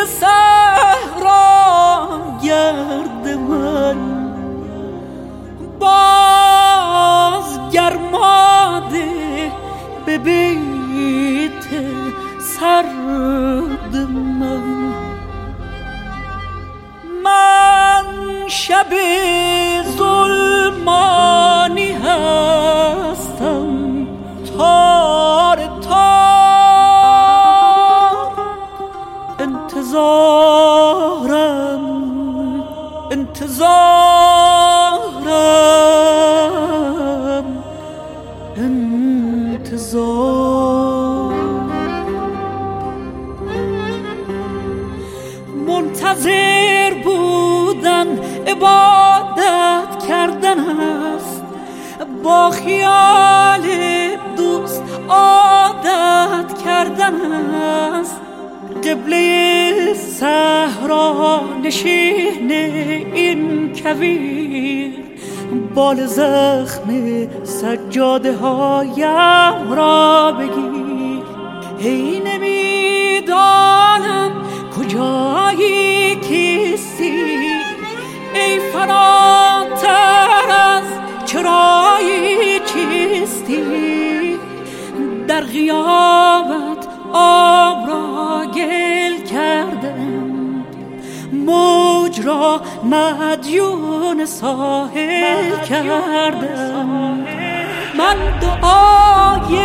صحرا گرد من باز گرماده به بیت سرد من شب ظلمانی هستم تار تار انتظار منتظر بودن عبادت کردن است با خیال دوست عادت کردن است قبله صحرا نشین این کویر بال زخم سجاده هایم را بگیر ای نمیدانم کجایی کیستی ای فراتر از چرایی چیستی در غیابت آب را گل کردم موج را مدیون ساحل کردم من دعای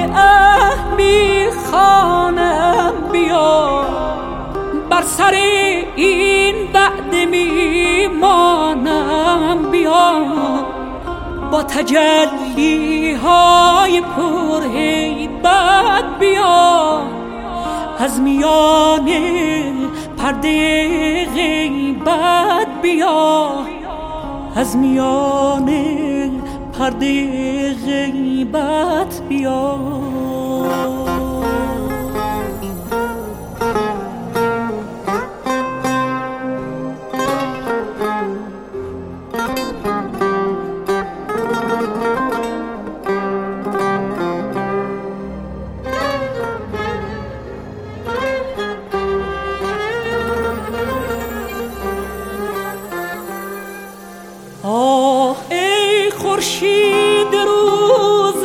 میخوانم بیا بر سر این وعده میمانم بیا با تجلی های پر هیبت بیا از میان پرده غیبت بیا از میان پرده غیبت بیا آه ای خورشید روز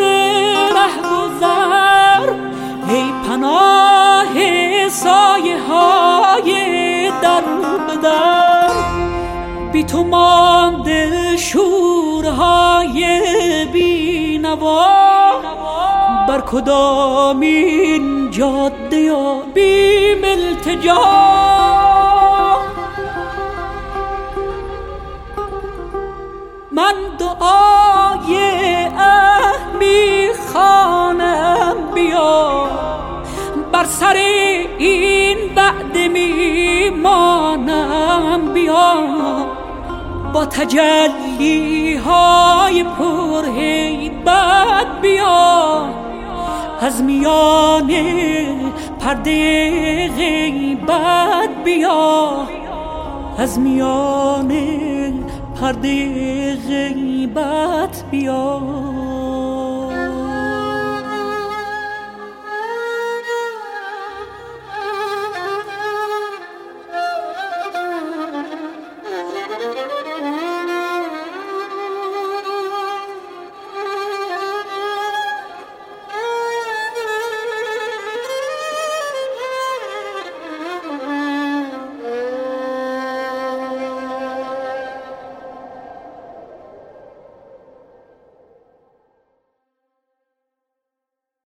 رهگذر ای پناه سایه های در به در بی تو مانده شورهای بی نوا بر کدامین جاده یا بیم التجا من دعای میخوانم بیا بر سر این وعده میمانم بیا با تجلی های پر هیبت بیا از میان پرده غیبت بیا از میان پرده غیبت بیا